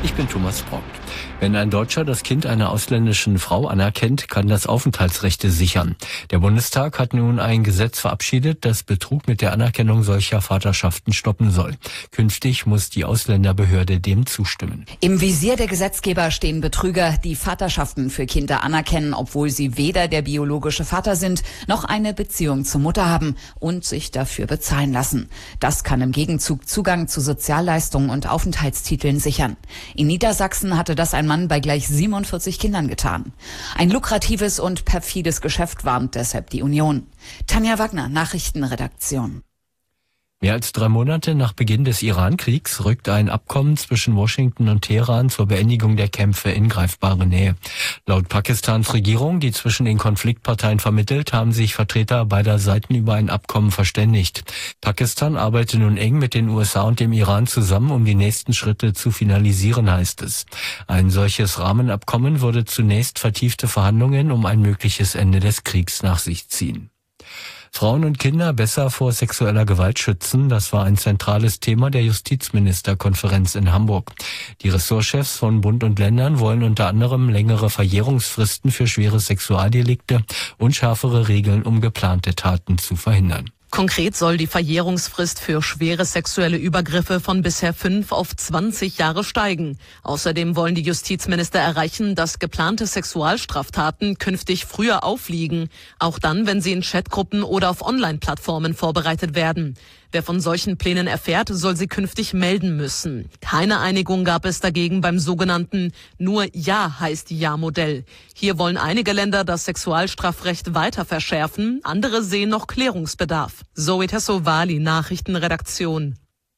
Ich bin Thomas Brock. Wenn ein Deutscher das Kind einer ausländischen Frau anerkennt, kann das Aufenthaltsrechte sichern. Der Bundestag hat nun ein Gesetz verabschiedet, das Betrug mit der Anerkennung solcher Vaterschaften stoppen soll. Künftig muss die Ausländerbehörde dem zustimmen. Im Visier der Gesetzgeber stehen Betrüger, die Vaterschaften für Kinder anerkennen, obwohl sie weder der biologische Vater sind, noch eine Beziehung zur Mutter haben und sich dafür bezahlen lassen. Das kann im Gegenzug Zugang zu Sozialleistungen und Aufenthaltstiteln sichern. In Niedersachsen hatte das ein Mann bei gleich 47 Kindern getan. Ein lukratives und perfides Geschäft, warnt deshalb die Union. Tanja Wagner, Nachrichtenredaktion. Mehr als 3 Monate nach Beginn des Iran-Kriegs rückt ein Abkommen zwischen Washington und Teheran zur Beendigung der Kämpfe in greifbare Nähe. Laut Pakistans Regierung, die zwischen den Konfliktparteien vermittelt, haben sich Vertreter beider Seiten über ein Abkommen verständigt. Pakistan arbeitet nun eng mit den USA und dem Iran zusammen, um die nächsten Schritte zu finalisieren, heißt es. Ein solches Rahmenabkommen würde zunächst vertiefte Verhandlungen um ein mögliches Ende des Kriegs nach sich ziehen. Frauen und Kinder besser vor sexueller Gewalt schützen, das war ein zentrales Thema der Justizministerkonferenz in Hamburg. Die Ressortchefs von Bund und Ländern wollen unter anderem längere Verjährungsfristen für schwere Sexualdelikte und schärfere Regeln, um geplante Taten zu verhindern. Konkret soll die Verjährungsfrist für schwere sexuelle Übergriffe von bisher 5 auf 20 Jahre steigen. Außerdem wollen die Justizminister erreichen, dass geplante Sexualstraftaten künftig früher aufliegen, auch dann, wenn sie in Chatgruppen oder auf Online-Plattformen vorbereitet werden. Wer von solchen Plänen erfährt, soll sie künftig melden müssen. Keine Einigung gab es dagegen beim sogenannten Nur Ja heißt Ja-Modell. Hier wollen einige Länder das Sexualstrafrecht weiter verschärfen, andere sehen noch Klärungsbedarf. Zoe Tassovali, Nachrichtenredaktion.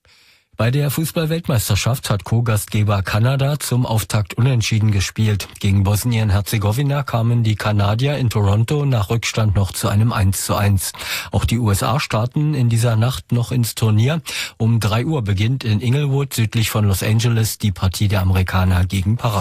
Bei der Fußball-Weltmeisterschaft hat Co-Gastgeber Kanada zum Auftakt unentschieden gespielt. Gegen Bosnien-Herzegowina kamen die Kanadier in Toronto nach Rückstand noch zu einem 1:1. Auch die USA starten in dieser Nacht noch ins Turnier. Um 3 Uhr beginnt in Inglewood südlich von Los Angeles die Partie der Amerikaner gegen Paraguay.